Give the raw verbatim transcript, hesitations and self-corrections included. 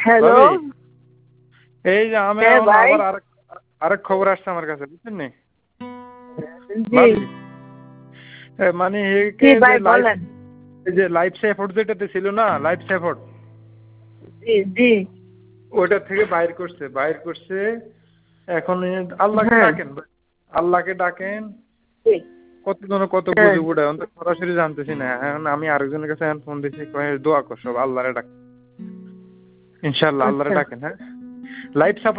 Hello ভাবি এই যে আমি হ্যাঁ এখন ভাই আবার আরেক আরেক খবর আসছে আমার কাছে বুঝছেন নি জি ভাবি এ মানে জি একে যে ভাই লাইফ বলেন এই যে লাইফ সাপোর্ট যেটাতে ছিল না লাইফ সাপোর্ট জি জি ওইটা থেকে বাইর করছে বাইর করছে এখন এই আল্লাহকে হ্যাঁ ডাকেন ভাই। আল্লাহকে ডাকেন জি কতজন কত হ্যাঁ বুঝে উঠে তো সরাসরি জানতেছি না এখন আমি আরেকজনের কাছে এখন ফোন দিছি কয়ে দোয়া কর সব আল্লাহরে ডাক ইনশাআল্লাহ আল্লাহরে আচ্ছা ডাকেন হ্যাঁ লাইফ সাপোর্ট